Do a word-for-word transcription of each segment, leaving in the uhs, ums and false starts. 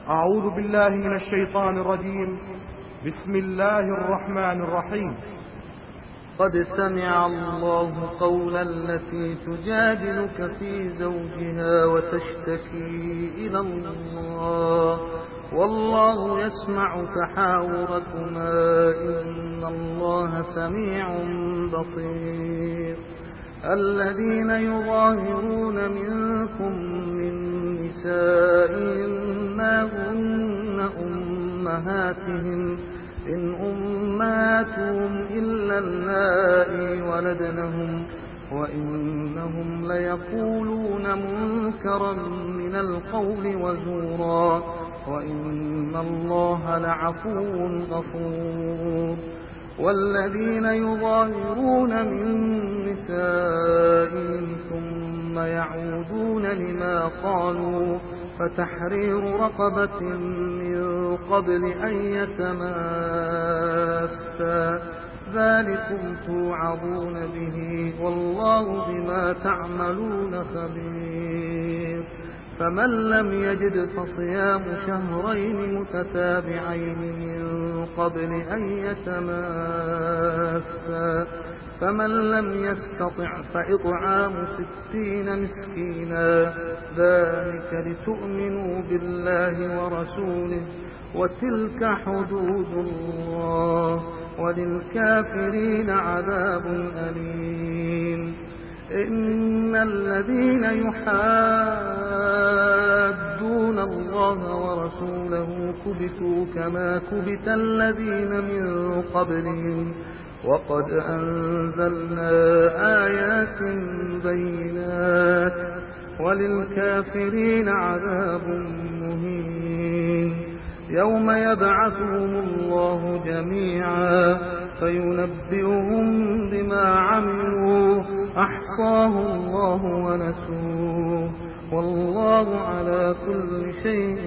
أعوذ بالله من الشيطان الرجيم. بسم الله الرحمن الرحيم. قد سمع الله قول التي تجادلك في زوجها وتشتكي إلى الله والله يسمع تحاوركما إن الله سميع بصير. الذين يظاهرون منكم من نسائهم ما هن أمهاتهم إن أمهاتهم إلا اللائي ولدنهم وإنهم ليقولون منكرا من القول وزورا وإن الله لعفو غفور. والذين يظاهرون من نسائهم ثم يعودون لما قالوا فتحرير رقبة من قبل أن يتماسا ذلكم توعظون به والله بما تعملون خبير. فمن لم يجد فصيام شهرين متتابعين من قبل أن يتماسا فمن لم يستطع فإطعام ستين مسكينا ذلك لتؤمنوا بالله ورسوله وتلك حدود الله وللكافرين عذاب أليم. إن الذين يحادون الله ورسوله كبتوا كما كبت الذين من قبلهم وقد أنزلنا آيات بينات وللكافرين عذاب مهين. يوم يبعثهم الله جميعا فينبئهم بما عملوا أحصاه الله ونسوه والله على كل شيء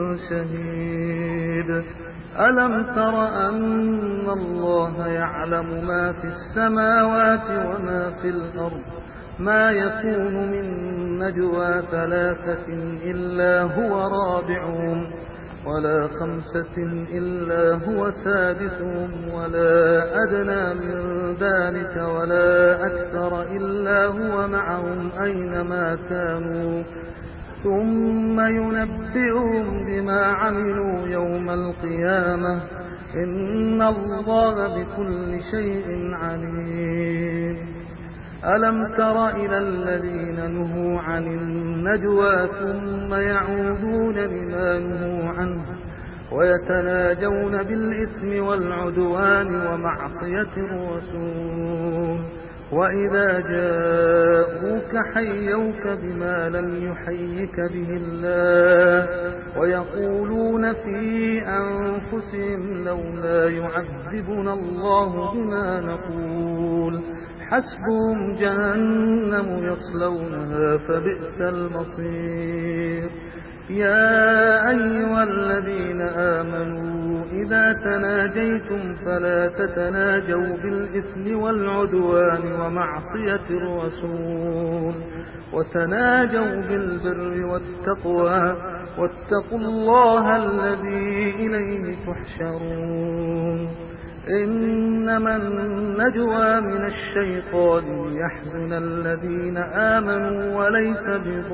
شهيد. ألم تر أن الله يعلم ما في السماوات وما في الأرض ما يكون من نجوى ثلاثة إلا هو رابعهم ولا خمسة إلا هو سادسهم ولا أدنى من ذلك ولا أكثر إلا هو معهم أينما كانوا ثم ينبئهم بما عملوا يوم القيامة إن الله بكل شيء عليم. ألم تر إلى الذين نهوا عن النجوى ثم يعودون لما نهوا عنه ويتناجون بالإثم والعدوان ومعصية الرسول وإذا جاءوك حيوك بما لم يحيك به الله ويقولون في أنفسهم لولا يعذبنا الله بما نقول حسبهم جهنم يصلونها فبئس المصير. يا أيها الذين آمنوا إذا تناجيتم فلا تتناجوا بالإثم والعدوان ومعصية الرسول وتناجوا بالبر والتقوى واتقوا الله الذي إليه تحشرون. إنما النجوى من الشيطان ليحزن الذين آمنوا وليس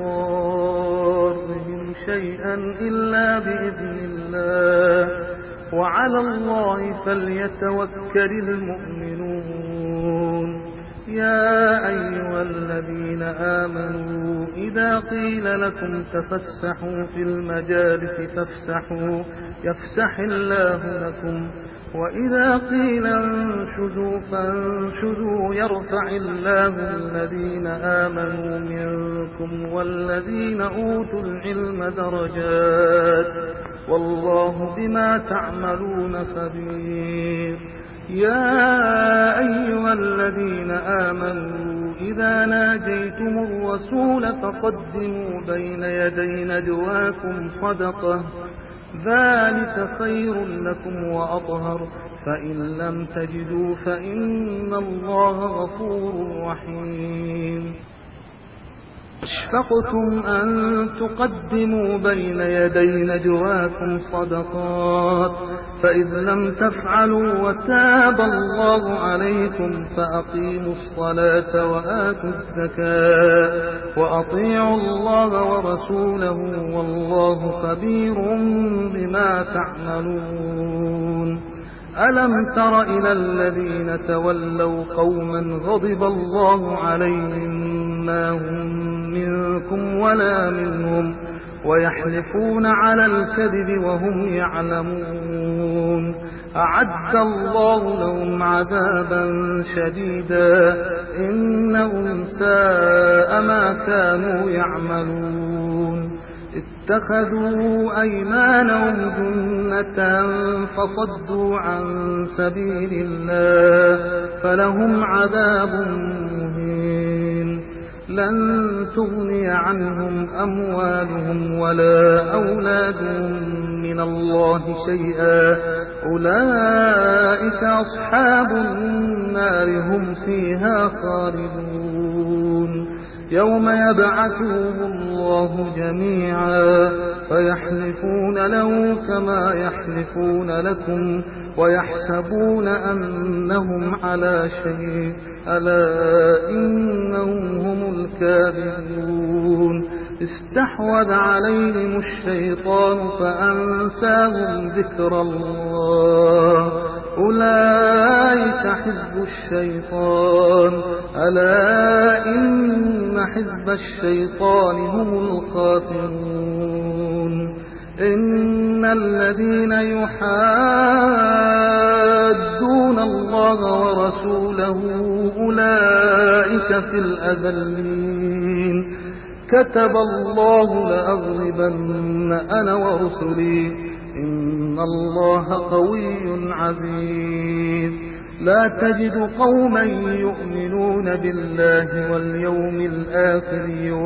بضارهم شيئا إلا بإذن الله وعلى الله فليتوكل المؤمنون. يا أيها الذين آمنوا إذا قيل لكم تفسحوا في المجالس فافسحوا يفسح الله لكم وإذا قيل انشزوا فانشزوا يرفع الله الذين آمنوا منكم والذين أوتوا العلم درجات والله بما تعملون خبير. يا أيها الذين آمنوا إذا ناجيتم الرسول فقدموا بين يدي نجواكم صدقة ذلك خير لكم وأطهر فإن لم تجدوا فإن الله غفور رحيم. أشفقتم أن تقدموا بين يدي نجواكم صدقات فإذ لم تفعلوا وتاب الله عليكم فأقيموا الصلاة وآتوا الزكاة وأطيعوا الله ورسوله والله خبير بما تعملون. ألم تر إلى الذين تولوا قوما غضب الله عليهم ما هم منكم ولا منهم ويحلفون على الكذب وهم يعلمون أعد الله لهم عذابا شديدا إنهم ساء ما كانوا يعملون. اتخذوا أيمانهم جنة فصدوا عن سبيل الله فلهم عذاب مهين. لن تغني عنهم أموالهم ولا أولادهم من الله شيئا أولئك أصحاب النار هم فيها خالدون. يوم يبعثهم الله جميعا فيحلفون له كما يحلفون لكم ويحسبون أنهم على شيء ألا إنهم هم الكاذبون. استحوذ عليهم الشيطان فأنساهم ذكر الله أولئك حزب الشيطان ألا إن حزب الشيطان هم الخاسرون. إن الذين يحادون الله ورسوله أولئك في الأذلين. كتب الله لأغلبن أنا ورسلي إن الله قوي عزيز. لا تجد قوما يؤمنون بالله واليوم الآخر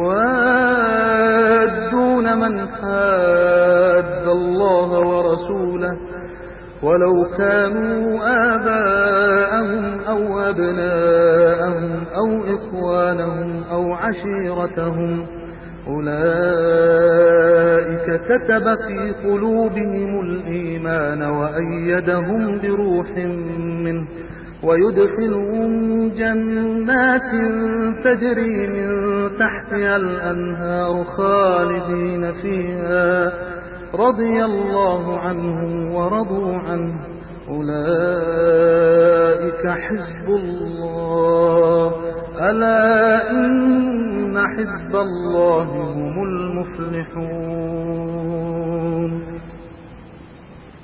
يوادون من حاد الله ورسوله ولو كانوا آباءهم أو أبناءهم أو إخوانهم أو عشيرتهم أولئك كتب في قلوبهم الإيمان وأيدهم بروح منه ويدخلهم جنات تجري من تحتها الأنهار خالدين فيها رضي الله عنهم ورضوا عنه أولئك حزب الله ألا إن حزب الله هم المفلحون.